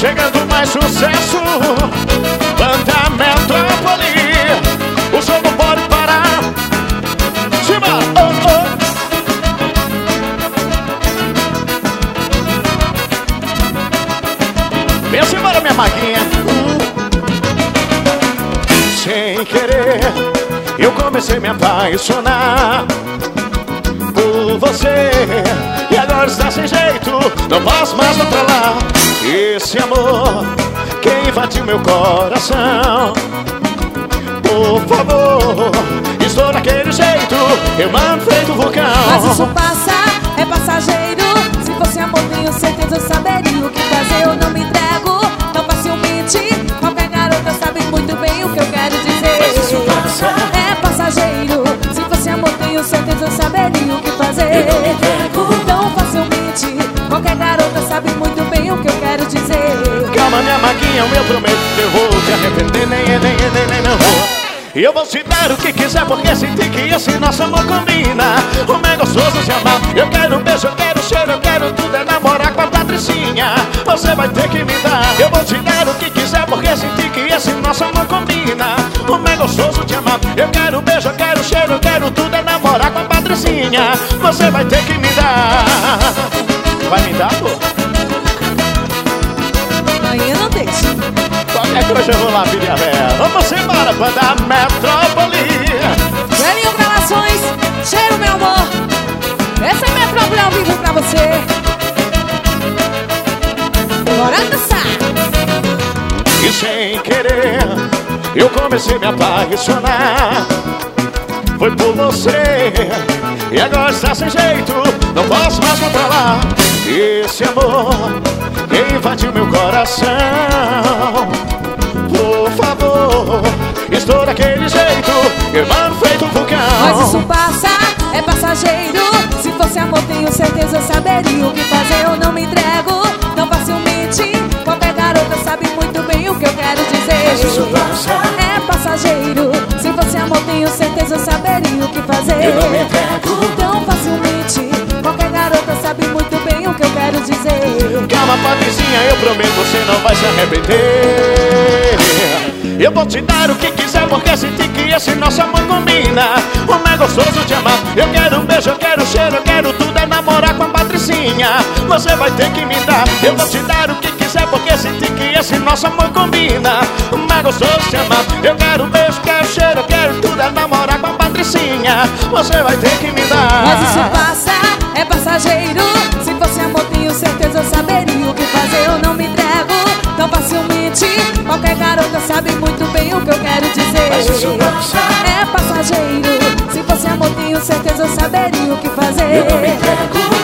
chegando mais sucesso. Banda Metrópole, o som não pode parar. Simbora, oh, oh. Vem embora, minha maguinha. Sem querer, eu comecei a me apaixonar por você, e agora está sem jeito, não posso mais controlar esse amor que invadiu meu coração. Por favor, estou daquele jeito, eu mando feito vulcão. Mas isso passa, é passageiro. Se fosse amor, tenho certeza, eu saberia o que fazer. Eu não me entrego tão facilmente. Qualquer garota sabe muito bem o que eu quero dizer. Mas isso passa, é passageiro. Se fosse amor, tenho certeza, eu saberia o que fazer. eu não me entrego tão facilmente. Qualquer garota sabe muito bem o que eu quero dizer. Calma, minha maguinha, eu prometo que eu vou te arrepender, nem não vou. E eu vou te dar o que quiser, porque senti que esse nosso amor combina. Como é gostoso se amar. Eu quero um beijo, eu quero cheiro, eu quero tudo, é namorar com a Patricinha. Você vai ter que me dar. Eu vou te dar o que quiser, porque senti que esse nosso amor combina. Como é gostoso te amar. Eu quero um beijo, eu quero cheiro, eu quero tudo, é namorar com a Patricinha. Você vai ter que me dar. Vai me dar, pô? Amanhã não deixa. Qualquer coisa eu vou lá pedir a véia. Vamos embora, Banda Metrópole. Gelinho Gravações, cheiro, meu amor. Essa é Metrópole ao vivo pra você. Bora dançar. E sem querer, eu comecei a me apaixonar. Foi por você, e agora está sem jeito, não posso mais controlar esse amor que invadiu meu coração. Por favor, estou daquele jeito, irmão feito vulcão. Mas isso passa, é passageiro. Se fosse amor, tenho certeza, eu saberia o que fazer. Eu não me entrego tão facilmente. Qualquer garota sabe muito bem o que eu quero dizer. Mas isso passa, é passageiro. Se fosse amor, tenho certeza, eu saberia o que fazer. eu não me entrego tão facilmente. Qualquer garota sabe muito bem o que eu quero dizer. Calma, Patricinha, eu prometo, você não vai se arrepender. Eu vou te dar o que quiser, porque senti que esse nosso amor combina. Como é gostoso te amar. Eu quero um beijo, eu quero cheiro, eu quero tudo, é namorar com a Patricinha. Você vai ter que me dar. Eu vou te dar o que quiser, porque senti que esse nosso amor combina. Como é gostoso te amar. Eu quero um beijo, quero cheiro, eu quero tudo, é namorar com a Patricinha. Você vai ter que me dar. Mas isso passa, é passageiro. Se fosse amor, tenho certeza, eu saberia o que fazer. Eu não me entrego tão facilmente. Qualquer garota sabe muito bem o que eu quero dizer. Mas isso passa, é passageiro. Se fosse amor, tenho certeza, eu saberia o que fazer. eu não me entrego